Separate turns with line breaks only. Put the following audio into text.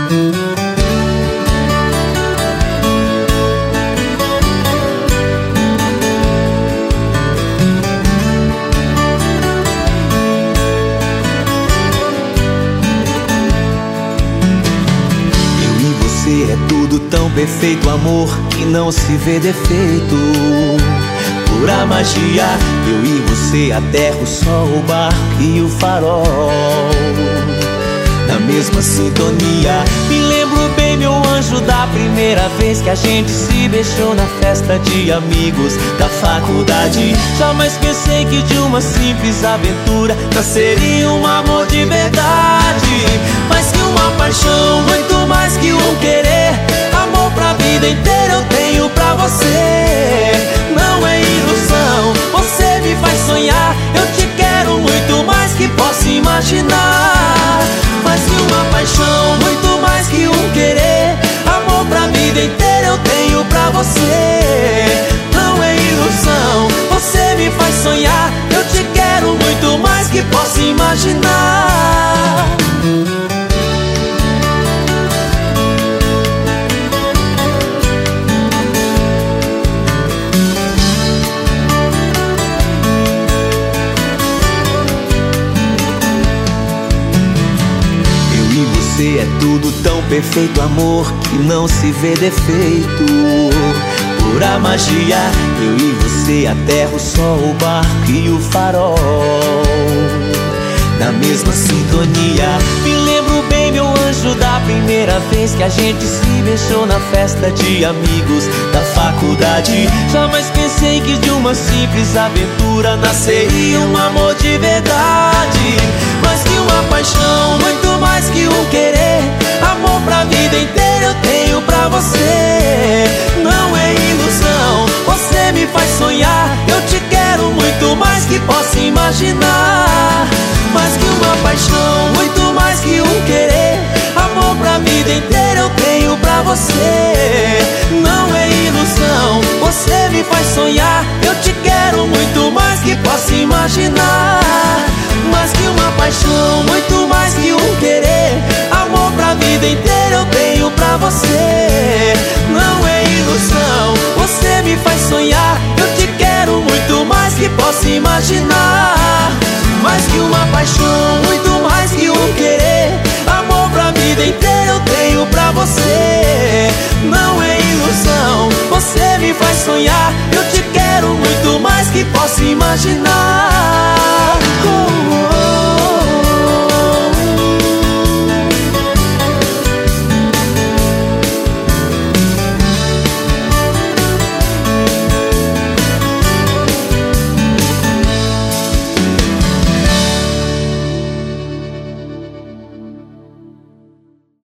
É tudo tão perfeito, amor, que não se vê defeito. Pura magia, eu e você, a terra, o sol, o barco e o farol. Na mesma sintonia, me lembro bem, meu anjo, da primeira vez que a gente se beijou na festa de amigos da faculdade. Jamais pensei que de uma simples aventura nasceria um amor de verdade. Mais que uma paixão, muito mais que um querer, amor pra vida inteira eu tenho pra você. Não é ilusão, você me faz sonhar, eu te quero muito mais que posso imaginar. Mais que uma paixão, muito mais que um querer, amor pra vida inteira eu tenho pra você. Não é ilusão, você me faz sonhar, eu te quero muito mais que posso imaginar. É tudo tão perfeito, amor, que não se vê defeito. Pura magia, eu e você, a terra, o sol, o barco e o farol. Na mesma sintonia, me lembro bem, meu anjo, da primeira vez que a gente se beijou na festa de amigos da faculdade. Jamais pensei que de uma simples aventura nasceria um amor de verdade. Mais que uma paixão, muito mais que um querer, amor pra vida inteira eu tenho pra você. Não é ilusão, você me faz sonhar, eu te quero muito mais que posso imaginar. Mais que uma paixão, muito mais que um querer, amor pra vida inteira eu tenho pra você. Não é ilusão, você me faz sonhar, eu te quero muito mais que posso imaginar. Mais que uma paixão, muito mais que um querer, amor pra vida inteira eu tenho pra você. Não é ilusão, você me faz sonhar, eu te quero muito mais que posso imaginar. Mais que uma paixão, muito mais que um querer, amor pra vida inteira eu tenho pra você. Não é ilusão, você me faz sonhar, eu te quero muito mais que posso imaginar.